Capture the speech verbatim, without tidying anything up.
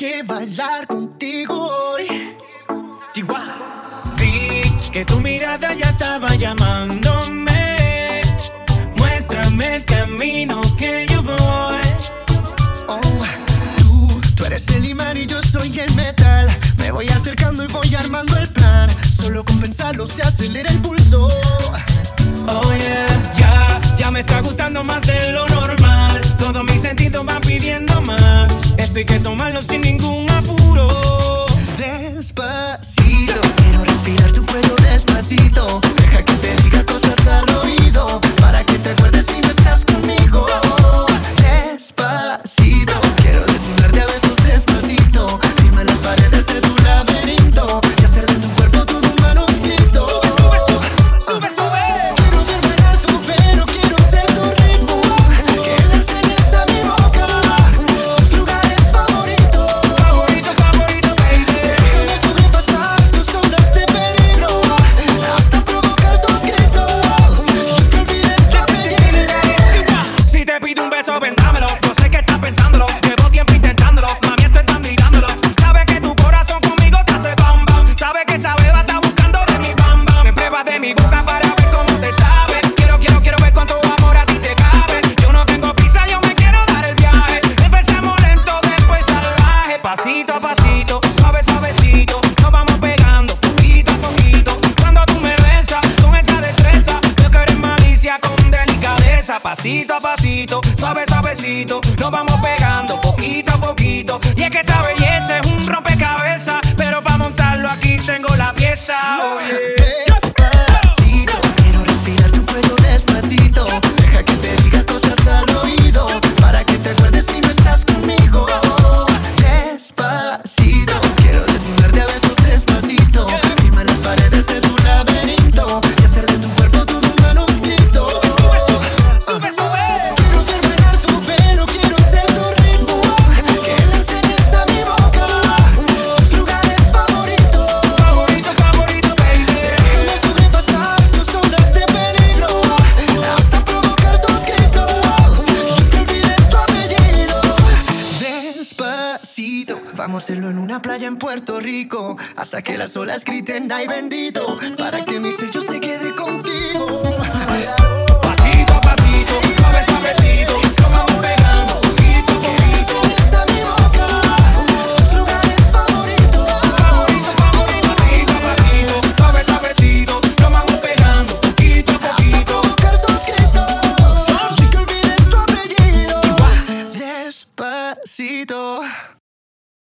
que bailar contigo hoy. Chihuahua. Vi que tu mirada ya estaba llamándome. Muéstrame el camino que yo voy. Oh, tú, tú eres el imán y yo soy el metal. Me voy acercando y voy armando el plan. Solo con pensarlo se acelera el pulso. Oh yeah, ya, ya me está gustando más de lo normal. Todos mis sentidos van pidiendo más. Esto hay que tomarlo sin ningún apuro. Despacito, quiero respirar tu cuello despacito. Deja que te diga cosas al oído, para que te acuerdes si no estás conmigo. Despacito, quiero desnudarte a besos despacito. Firma las paredes de tu laberinto y hacer de tu cuerpo todo un manuscrito. Sube, sube, sube, sube, sube. Quiero ver bailar tu pelo, quiero ser tu ritmo. Que le enseñes a mi boca tus lugares favoritos. Favorito, favorito, baby. Déjame sobrepasar tus ondas de peligro, hasta provocar tus gritos y que olvides tu apellido. Si te pido un beso, vendámelo. Yo sé que estás pensándolo. Llevo tiempo intentándolo. Mami, esto está mirándolo. Sabe que tu corazón conmigo te hace bam bam. Sabe que esa beba está buscando de mi bam bam. Me pruebas de mi boca para ver cómo te sabe. Quiero, quiero, quiero ver cuánto amor a ti te cabe. Yo no tengo prisa, yo me quiero dar el viaje. Empecemos lento, después salvaje. Pasito a pasito, suave, suavecito. Nos vamos pegando, poquito a poquito. Cuando tú me besas con esa destreza, yo que eres malicia con delicadeza. Pasito a pasito, suave, suavecito. Nos vamos pegando, poquito a poquito. Y es que esa belleza es un rompecabezas, pero para montarlo aquí tengo la pieza. Oh, yeah. Despacito, quiero respirar tu cuello despacito. Deja que te diga cosas al oído, para que te acuerdes si no estás conmigo. Despacito, quiero desnudarte a besos despacito. Firma las paredes de tu laberinto y hacer de tu cuerpo todo un manuscrito. Sube, sube. Quiero ver bailar tu pelo, quiero ser tu ritmo. Que le enseñes a mi boca tus lugares favoritos. Favorito, favorito, baby. Déjame sobrepasar tus ondas de peligro, hasta provocar tus gritos y que olvides tu apellido. Despacito, vamos a hacerlo en una playa en Puerto Rico, hasta que las olas griten ay bendito, para que mi sello se quede contigo. Pasito a pasito, suave, suavecito. Nos vamos pegando, poquito a poquito. Enseñes a mi boca tus lugares favoritos. Favorito, favorito. Pasito a pasito, suave, suavecito. Nos vamos pegando, poquito a poquito. Provocar tus gritos y que olvides tu apellido. Despacito.